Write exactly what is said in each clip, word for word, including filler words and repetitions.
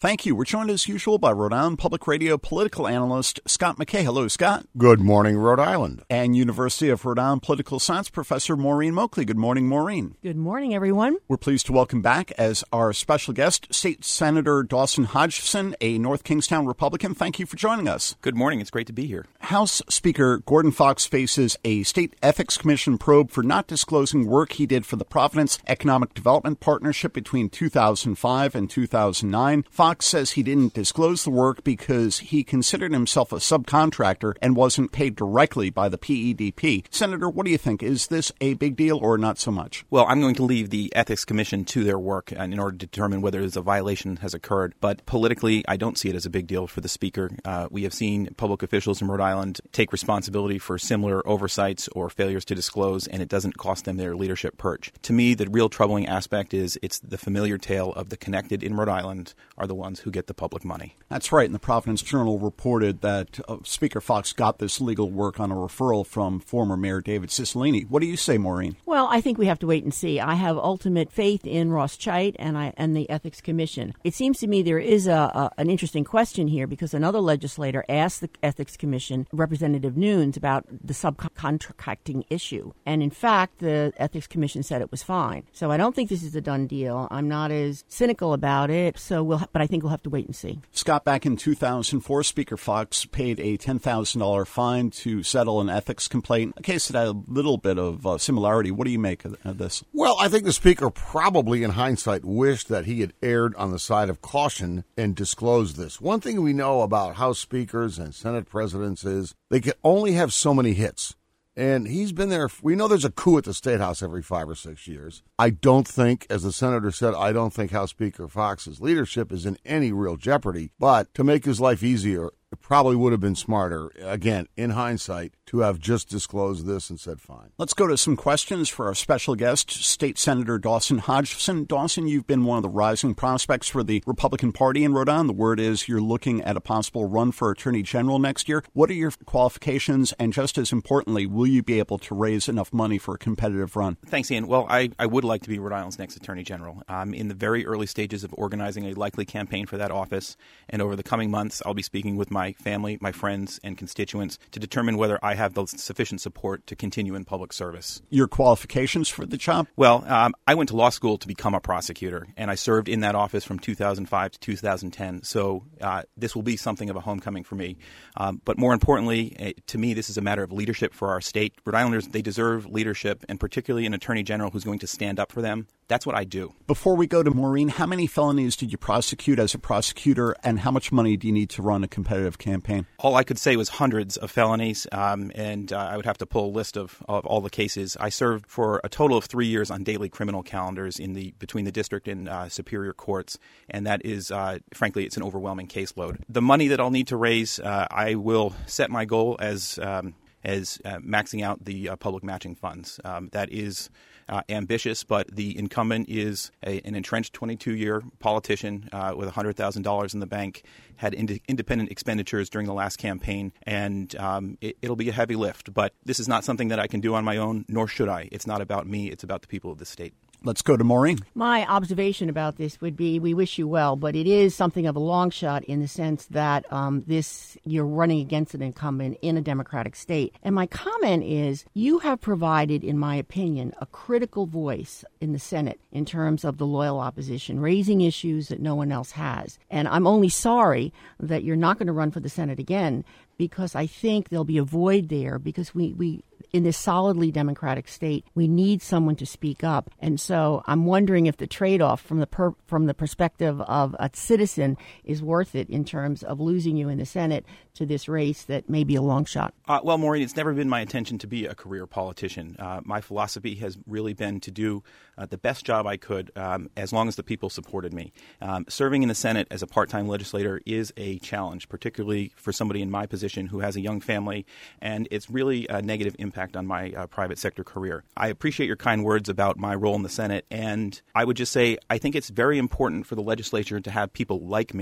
Thank you. We're joined as usual by Rhode Island Public Radio political analyst Scott McKay. Hello, Scott. Good morning, Rhode Island. And University of Rhode Island political science professor Maureen Moakley. Good morning, Maureen. Good morning, everyone. We're pleased to welcome back as our special guest, State Senator Dawson Hodgson, a North Kingstown Republican. Thank you for joining us. Good morning. It's great to be here. House Speaker Gordon Fox faces a State Ethics Commission probe for not disclosing work he did for the Providence Economic Development Partnership between two thousand five and two thousand nine. Fox says he didn't disclose the work because he considered himself a subcontractor and wasn't paid directly by the P E D P. Senator, what do you think? Is this a big deal or not so much? Well, I'm going to leave the Ethics Commission to their work in order to determine whether there's a violation has occurred. But politically, I don't see it as a big deal for the Speaker. Uh, we have seen public officials in Rhode Island take responsibility for similar oversights or failures to disclose, and it doesn't cost them their leadership perch. To me, the real troubling aspect is it's the familiar tale of the connected in Rhode Island are the ones who get the public money. That's right. And the Providence Journal reported that uh, Speaker Fox got this legal work on a referral from former Mayor David Cicilline. What do you say, Maureen? Well, I think we have to wait and see. I have ultimate faith in Ross Chait and I and the Ethics Commission. It seems to me there is a, a an interesting question here because another legislator asked the Ethics Commission, Representative Nunes, about the subcontracting issue. And in fact, the Ethics Commission said it was fine. So I don't think this is a done deal. I'm not as cynical about it, so we'll, but I think we'll have to wait and see. Scott, back in two thousand four, Speaker Fox paid a ten thousand dollars fine to settle an ethics complaint, a case that had a little bit of uh, similarity. What do you make of, of this? Well, I think the Speaker probably, in hindsight, wished that he had erred on the side of caution and disclosed this. One thing we know about House Speakers and Senate presidents is they can only have so many hits. And he's been there. We know there's a coup at the State House every five or six years. I don't think, as the senator said, I don't think House Speaker Fox's leadership is in any real jeopardy. But to make his life easier, it probably would have been smarter, again, in hindsight, to have just disclosed this and said fine. Let's go to some questions for our special guest, State Senator Dawson Hodgson. Dawson, you've been one of the rising prospects for the Republican Party in Rhode Island. The word is you're looking at a possible run for Attorney General next year. What are your qualifications? And just as importantly, will you be able to raise enough money for a competitive run? Thanks, Ian. Well, I, I would like to be Rhode Island's next Attorney General. I'm in the very early stages of organizing a likely campaign for that office. And over the coming months, I'll be speaking with my family, my friends, and constituents to determine whether I have the sufficient support to continue in public service. Your qualifications for the job? Well, um, I went to law school to become a prosecutor, and I served in that office from two thousand five to two thousand ten. So uh, this will be something of a homecoming for me. Um, but more importantly, uh, to me, this is a matter of leadership for our state. Rhode Islanders, they deserve leadership, and particularly an attorney general who's going to stand up for them. That's what I do. Before we go to Maureen, how many felonies did you prosecute as a prosecutor, and how much money do you need to run a competitive campaign? All I could say was hundreds of felonies, um, and uh, I would have to pull a list of, of all the cases. I served for a total of three years on daily criminal calendars in the between the district and uh, superior courts, and that is, uh, frankly, it's an overwhelming caseload. The money that I'll need to raise, uh, I will set my goal as um, as uh, maxing out the uh, public matching funds. Um, that is Uh, ambitious, but the incumbent is a, an entrenched twenty-two-year politician uh, with one hundred thousand dollars in the bank, had ind- independent expenditures during the last campaign, and um, it, it'll be a heavy lift. But this is not something that I can do on my own, nor should I. It's not about me. It's about the people of the state. Let's go to Maureen. My observation about this would be we wish you well, but it is something of a long shot in the sense that um, this you're running against an incumbent in a Democratic state. And my comment is you have provided, in my opinion, a critical voice in the Senate in terms of the loyal opposition, raising issues that no one else has. And I'm only sorry that you're not going to run for the Senate again because I think there'll be a void there because we, we in this solidly Democratic state, we need someone to speak up. And so I'm wondering if the trade-off from the per, from the perspective of a citizen is worth it in terms of losing you in the Senate to this race that may be a long shot. Uh, well, Maureen, it's never been my intention to be a career politician. Uh, my philosophy has really been to do uh, the best job I could um, as long as the people supported me. Um, serving in the Senate as a part-time legislator is a challenge, particularly for somebody in my position who has a young family, and it's really a negative impact on my uh, private sector career. I appreciate your kind words about my role in the Senate, and I would just say I think it's very important for the legislature to have people like me,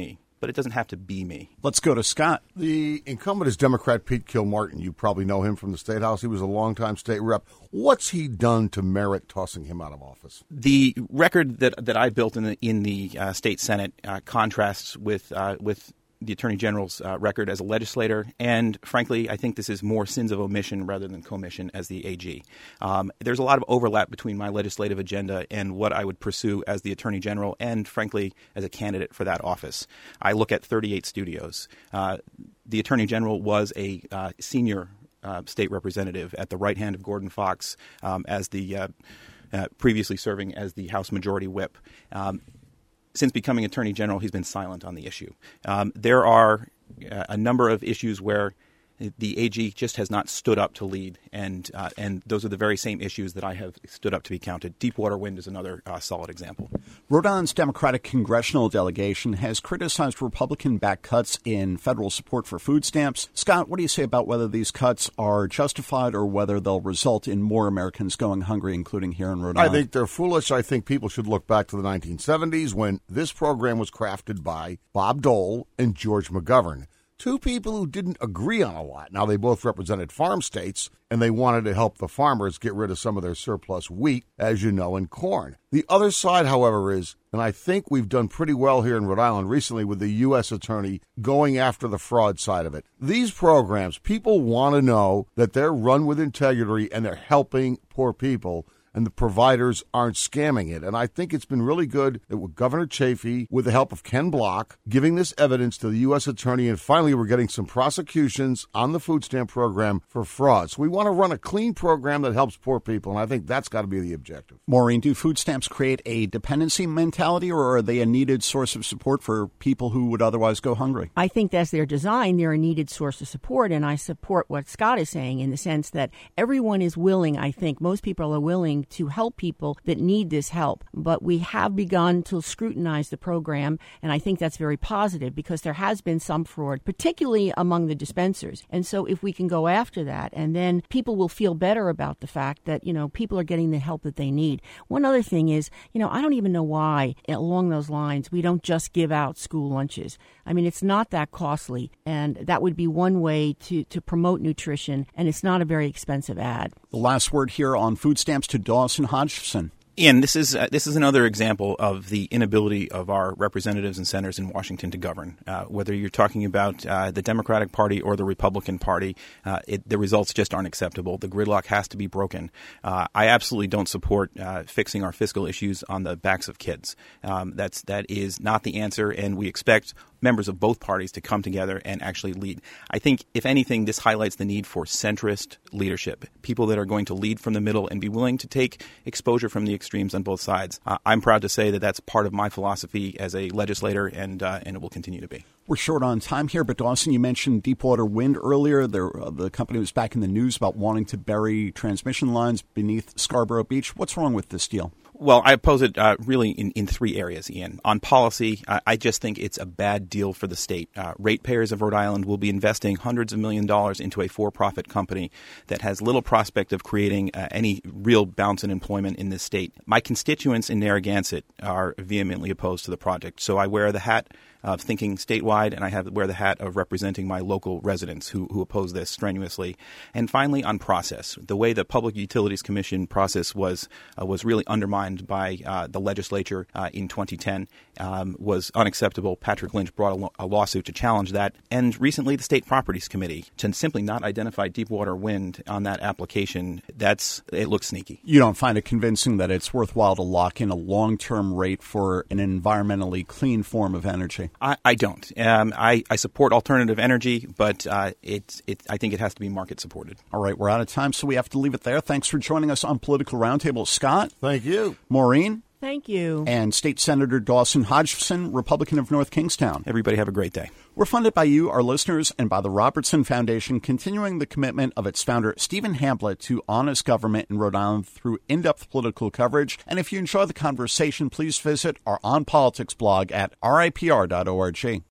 but it doesn't have to be me. Let's go to Scott. The incumbent is Democrat Pete Kilmartin. You probably know him from the State House. He was a longtime state rep. What's he done to merit tossing him out of office? The record that that I built in the in the uh, state Senate uh, contrasts with uh, with. the Attorney General's uh, record as a legislator, and frankly, I think this is more sins of omission rather than commission as the A G. Um, there's a lot of overlap between my legislative agenda and what I would pursue as the Attorney General and, frankly, as a candidate for that office. I look at thirty-eight studios. Uh, the Attorney General was a uh, senior uh, state representative at the right hand of Gordon Fox um, as the uh, uh, previously serving as the House Majority Whip. Um, Since becoming Attorney General, he's been silent on the issue. Um, there are uh, a number of issues where the A G just has not stood up to lead, and uh, and those are the very same issues that I have stood up to be counted. Deepwater Wind is another uh, solid example. Rhode Island's Democratic congressional delegation has criticized Republican-backed cuts in federal support for food stamps. Scott, what do you say about whether these cuts are justified or whether they'll result in more Americans going hungry, including here in Rhode Island? I think they're foolish. I think people should look back to the nineteen seventies when this program was crafted by Bob Dole and George McGovern. Two people who didn't agree on a lot. Now, they both represented farm states, and they wanted to help the farmers get rid of some of their surplus wheat, as you know, and corn. The other side, however, is, and I think we've done pretty well here in Rhode Island recently with the U S attorney going after the fraud side of it. These programs, people want to know that they're run with integrity and they're helping poor people, and the providers aren't scamming it. And I think it's been really good that with Governor Chafee, with the help of Ken Block, giving this evidence to the U S attorney, and finally we're getting some prosecutions on the food stamp program for fraud. So we want to run a clean program that helps poor people, and I think that's got to be the objective. Maureen, do food stamps create a dependency mentality, or are they a needed source of support for people who would otherwise go hungry? I think as they're designed, they're a needed source of support, and I support what Scott is saying in the sense that everyone is willing, I think, most people are willing to help people that need this help. But we have begun to scrutinize the program, and I think that's very positive because there has been some fraud, particularly among the dispensers. And so if we can go after that, and then people will feel better about the fact that, you know, people are getting the help that they need. One other thing is, you know, I don't even know why along those lines we don't just give out school lunches. I mean, it's not that costly, and that would be one way to, to promote nutrition, and it's not a very expensive ad. The last word here on food stamps to Dawson Hodgson. Ian, this is uh, this is another example of the inability of our representatives and senators in Washington to govern. Uh, whether you're talking about uh, the Democratic Party or the Republican Party, uh, it, the results just aren't acceptable. The gridlock has to be broken. Uh, I absolutely don't support uh, fixing our fiscal issues on the backs of kids. Um, that's that is not the answer, and we expect members of both parties to come together and actually lead. I think, if anything, this highlights the need for centrist leadership, people that are going to lead from the middle and be willing to take exposure from the extremes on both sides. Uh, I'm proud to say that that's part of my philosophy as a legislator, and uh, and it will continue to be. We're short on time here, but Dawson, you mentioned Deepwater Wind earlier. There, uh, the company was back in the news about wanting to bury transmission lines beneath Scarborough Beach. What's wrong with this deal? Well, I oppose it uh, really in, in three areas, Ian. On policy, uh, I just think it's a bad deal for the state. Uh, ratepayers of Rhode Island will be investing hundreds of million dollars into a for-profit company that has little prospect of creating uh, any real bounce in employment in this state. My constituents in Narragansett are vehemently opposed to the project, so I wear the hat of thinking statewide, and I have wear the hat of representing my local residents who, who oppose this strenuously. And finally, on process, the way the Public Utilities Commission process was uh, was really undermined by uh, the legislature uh, in twenty ten um, was unacceptable. Patrick Lynch brought a, lo- a lawsuit to challenge that, and recently the State Properties Committee to simply not identify Deepwater Wind on that application. That's it looks sneaky. You don't find it convincing that it's worthwhile to lock in a long-term rate for an environmentally clean form of energy? I, I don't. Um, I, I support alternative energy, but uh, it, it, I think it has to be market supported. All right, we're out of time, so we have to leave it there. Thanks for joining us on Political Roundtable. Scott? Thank you. Maureen? Thank you. And State Senator Dawson Hodgson, Republican of North Kingstown. Everybody have a great day. We're funded by you, our listeners, and by the Robertson Foundation, continuing the commitment of its founder, Stephen Hamblett, to honest government in Rhode Island through in-depth political coverage. And if you enjoy the conversation, please visit our On Politics blog at R I P R dot org.